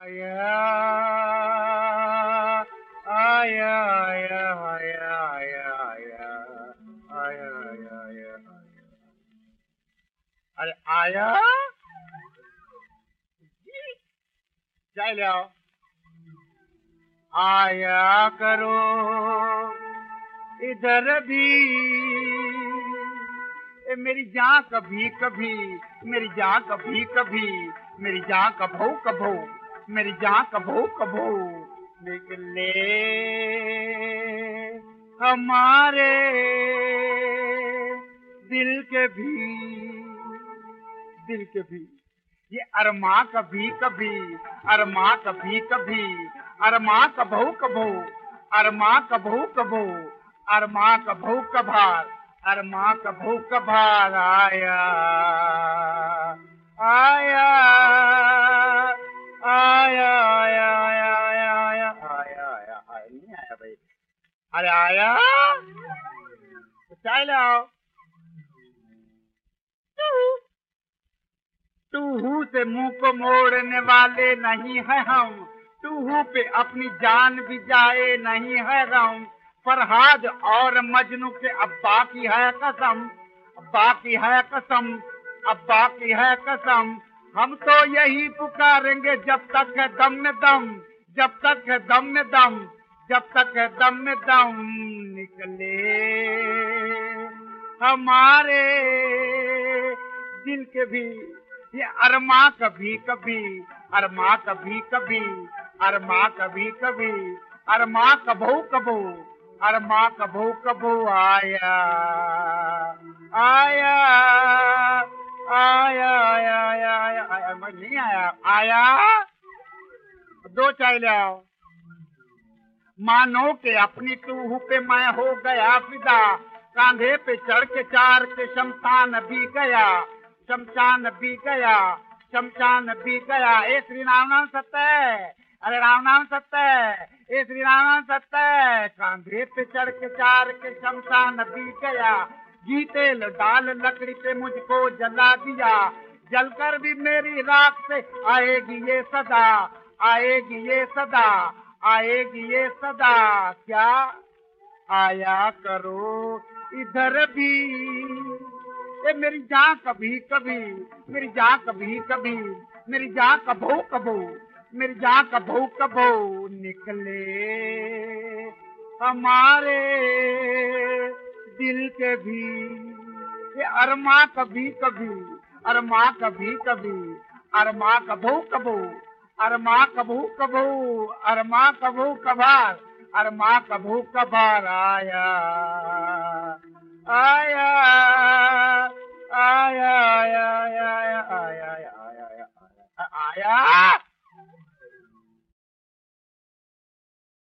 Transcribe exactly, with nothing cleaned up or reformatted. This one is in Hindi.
आया आया आया आया आया आया आया आया आया अरे आया जाए ले आओ आया करो इधर भी ए मेरी जान कभी कभी मेरी जान कभी कभी मेरी जान कभो कभो मेरी जान कभो कभो निकले हमारे दिल के भी दिल के भी ये अरमा कभी कभी अरमा कभी कभी अरमा कभो कभो अरमा कभो कभो अरमा कभो कभार अरमा कभो कभार आया आया आया आया आया आया आया आया आया आया नहीं आया भाई अरे आया तो चाय लाओ टूहू से मुंह को मोड़ने वाले नहीं है हम टूहू पे अपनी जान भी जाए नहीं है गम फरहाद और मजनू के अब्बा की है कसम अब्बा की है कसम अब्बा की है कसम हम तो यही पुकारेंगे जब तक है दम में दम जब तक है दम में दम जब तक है दम में दम निकले हमारे दिल के भी ये अरमा कभी कभी अरमा कभी कभी अरमा कभी कभी अरमा कभो कभो अरमा कभो कभो आया आया आया आया आया आया आया मैं नहीं आया आया दो चाय ले आओ मानो के अपनी टूहू पे मैं हो गया फिदा कांधे पे चढ़ के चार के शमशान भी गया शमशान भी गया शमशान भी गया ए श्री राम नाम सत्य अरे राम नाम सत्य ए श्री राम नाम सत्य कांधे पे चढ़ के चार के शमशान भी गया घी तेल डाल लकड़ी पे मुझको जला दिया जलकर भी मेरी राख से आएगी ये सदा आएगी ये सदा आएगी ये सदा क्या आया करो इधर भी ये मेरी जान कभी कभी मेरी जान कभी कभी मेरी जान कभो कभो मेरी जान कभो कभो निकले हमारे दिल के भी ये अरमा कभी कभी अरमा कभी कभी अरमा कभो कभो अरमा कभो कभो अरमा कभो कभार अरमा कभो कभार आया आया आया आया आया आया आया आया आया आया